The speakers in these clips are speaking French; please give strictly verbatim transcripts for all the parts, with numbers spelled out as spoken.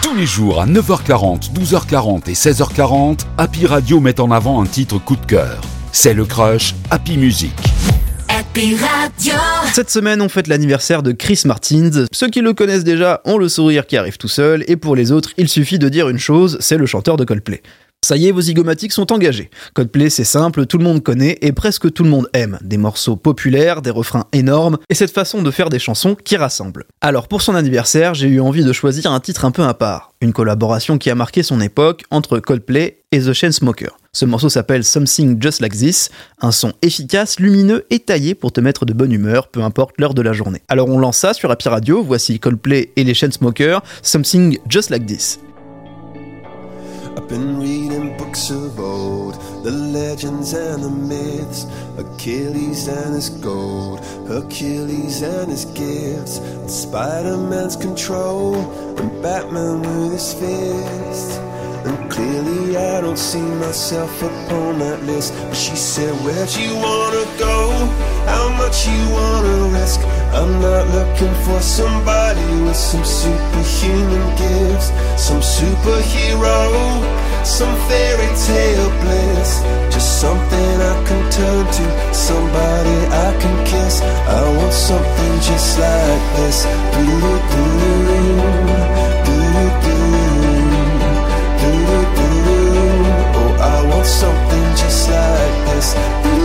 Tous les jours à neuf heures quarante, douze heures quarante et seize heures quarante, Happy Radio met en avant un titre coup de cœur. C'est le Crush Happy Music. Happy Radio. Cette semaine, on fête l'anniversaire de Chris Martin. Ceux qui le connaissent déjà ont le sourire qui arrive tout seul, et pour les autres, il suffit de dire une chose, c'est le chanteur de Coldplay. Ça y est, vos zygomatiques sont engagés. Coldplay, c'est simple, tout le monde connaît et presque tout le monde aime. Des morceaux populaires, des refrains énormes et cette façon de faire des chansons qui rassemblent. Alors pour son anniversaire, j'ai eu envie de choisir un titre un peu à part. Une collaboration qui a marqué son époque entre Coldplay et The Chainsmokers. Ce morceau s'appelle Something Just Like This, un son efficace, lumineux et taillé pour te mettre de bonne humeur, peu importe l'heure de la journée. Alors on lance ça sur Happy Radio, voici Coldplay et les Chainsmokers, Something Just Like This. I've been reading books of old, the legends and the myths, Achilles and his gold, Hercules and his gifts, and Spider-Man's control, and Batman with his fist. And clearly I don't see myself upon that list. But she said, where'd you wanna go? How much you wanna risk? I'm not looking for somebody with some superhuman gifts, some superhero, some fairy tale bliss. Just something I can turn to, somebody I can kiss. I want something just like this. Do-do-do, do-do-do. Oh, I want something just like this.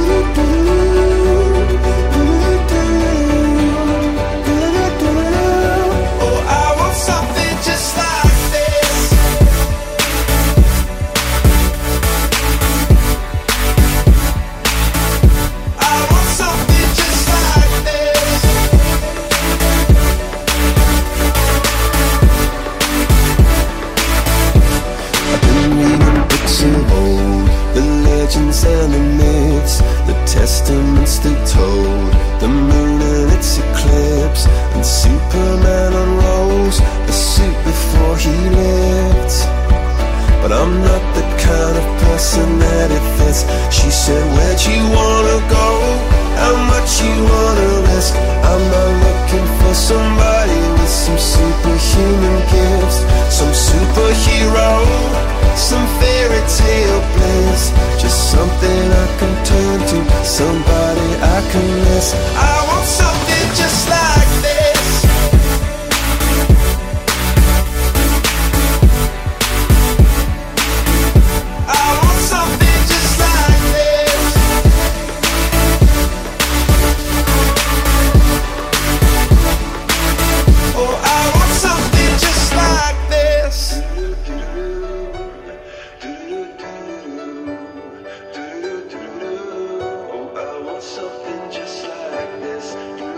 Oh, I want something just like this. I want something just like this. I've been reading books of old, the legends and the myths, the testaments they told, the moon and its eclipse, and Superman unrolls the suit before he lived. But I'm not the kind of person that it fits. She said, where'd you wanna go? How much you wanna risk? I'm not looking for somebody with some superhuman gifts, some superhero, some fairy tale bliss. Just something I can turn to, somebody I can miss. I want something just like this. I want something just like this. Oh, I want something just like this. Oh, I want something just like this.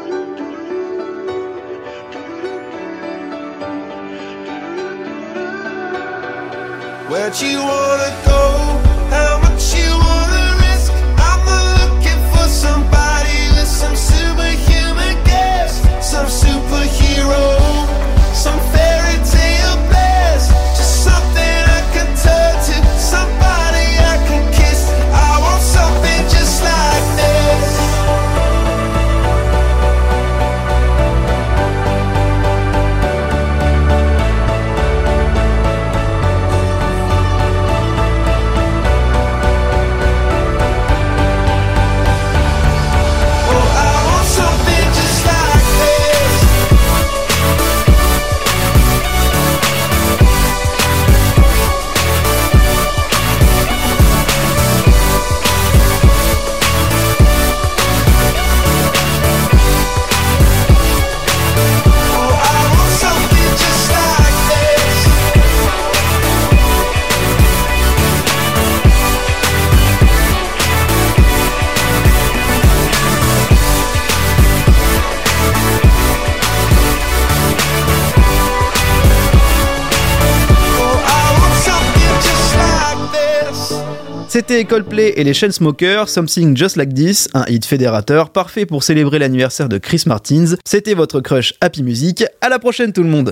Where'd you wanna go? How much you wanna risk? I'm not looking for somebody with some superhuman gifts, some superhero, some fairy tale bliss. Just something I can turn to, somebody I can kiss. I want something just like this. C'était Coldplay et les Chainsmokers, Something Just Like This, un hit fédérateur parfait pour célébrer l'anniversaire de Chris Martin. C'était votre crush Happy Music. À la prochaine tout le monde.